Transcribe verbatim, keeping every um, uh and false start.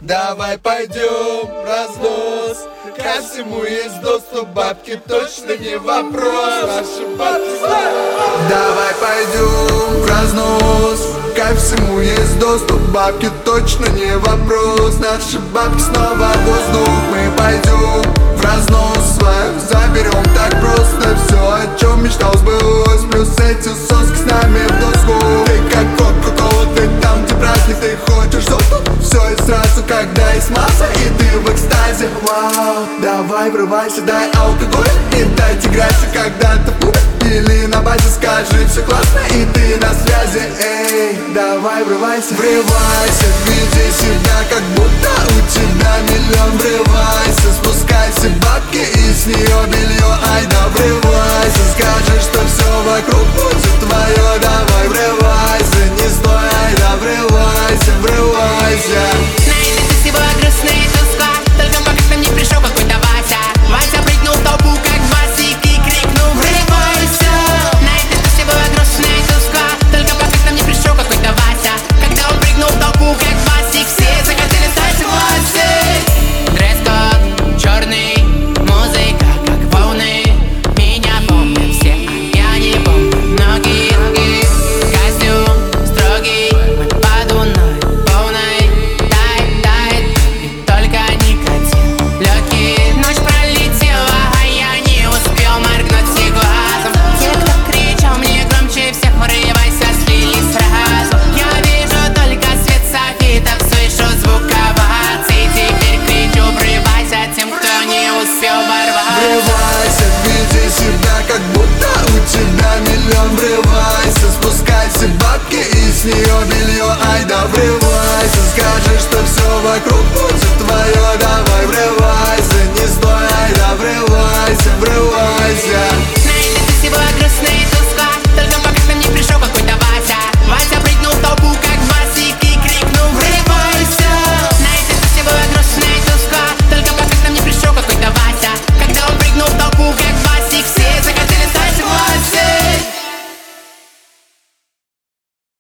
Давай пойдем в разнос, ко всему есть доступ, бабки точно не вопрос. Наши бабки снова. Давай пойдем в разнос, ко всему есть доступ, бабки точно не вопрос. Наши бабки снова воздух, мы пойдем в разнос, свою заберем так просто. Все, о чем мечтал, сбылось, плюс эти соски с нами в доску. Ты как кока-кола, ты там, где праздник, ты хочешь золото. Все и сразу, когда есть масса, и ты в экстазе. Вау, давай врывайся, дай алкоголь и дайте грязь, когда ты в клубе или на базе, скажи, все классно, и ты на связи. Эй, давай врывайся, врывайся, веди себя, как будто у тебя миллион. Врывайся, спускайся, бабки и с нее белье. Ай да врывайся, скажешь, что все вокруг будет твое. Давай врывайся, не стой, ай да врывайся, врывайся. На этой ты была грустная и тоска, только пока к нам не пришел какой-то Вася. Вася прыгнул в толпу, как басик, и крикнул: врывайся! На этой тусе была грустная и тоска, только пока к нам не пришел какой-то Вася. Когда он прыгнул в толпу, как басик, все захотели стать Васей. Дресс-код черный, музыка как волны. Меня помнят все, я не помню многих. Костюм строгий, мы под луной полной. Тает, тает, и только никотин легкий. Ночь пролетела, а я не успел моргнуть и глазом. Те, кто кричал мне громче всех: врывайся, слились сразу. Я вижу только свет софитов, слышу звук оваций. Теперь кричу: врывайся тем, кто не успел ворваться. Врывайся, веди себя, как будто у тебя миллион. Врывайся, спускайся, бабки и с нее белье. Ай да врывайся, скажешь, что все вокруг